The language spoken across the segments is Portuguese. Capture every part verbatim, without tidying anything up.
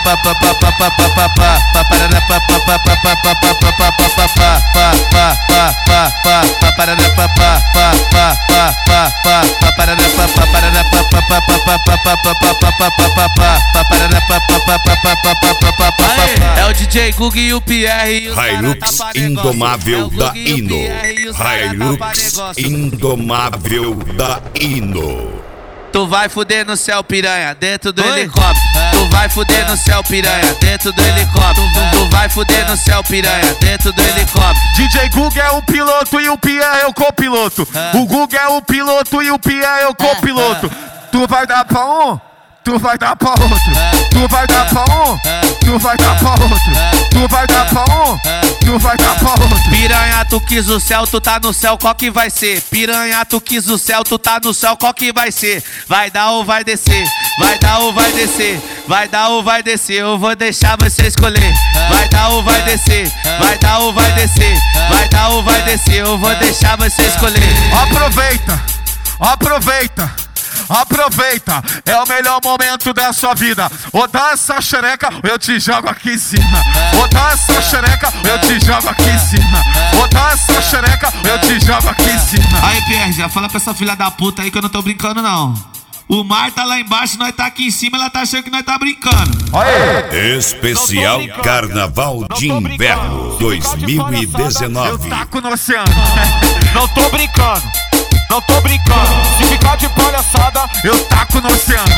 É o D J Gug e o Pierre e o Hilux indomável da Ino. Hilux indomável da Ino. Tu vai fuder no céu, piranha, dentro do helicóptero. Tu vai fuder no céu, piranha, dentro do helicóptero. Tu vai fuder no céu, piranha, dentro do helicóptero. D J Gug é o piloto e o Pierre é o copiloto. O Gug é o piloto e o Pierre é o copiloto. Tu vai dar pra um, tu vai dar pra outro. Tu vai dar pra um, tu vai dar pra outro. Tu vai dar pra um, tu vai dar pra outro. Piranha, tu quis o céu, tu tá no céu, qual que vai ser? Piranha, tu quis o céu, tu tá no céu, qual que vai ser? Vai dar ou vai descer? Vai dar ou vai descer? Vai dar ou vai descer? Eu vou deixar você escolher. Vai dar ou vai descer? Vai dar ou vai descer? Vai dar ou vai descer? Eu vou deixar você escolher. Aproveita, aproveita, aproveita. É o melhor momento da sua vida. Ou dá essa xereca, ou eu te jogo aqui em cima. Ou dá essa xereca, ou eu te jogo aqui em cima. Ou dá essa xereca, ou eu te jogo aqui em cima. Aí, Pierre, já fala pra essa filha da puta aí que eu não tô brincando, não. O mar tá lá embaixo, nós tá aqui em cima, ela tá achando que nós tá brincando. Aê. Especial Carnaval de Inverno dois mil e dezenove. Eu taco no oceano. Não tô brincando, não tô brincando. Se ficar de palhaçada, eu taco no oceano.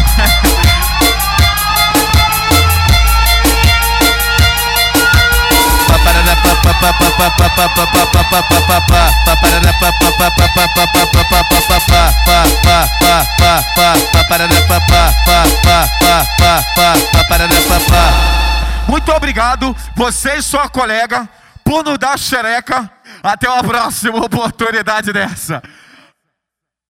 Muito obrigado, você e sua colega, por nos dar xereca. Até uma próxima oportunidade dessa.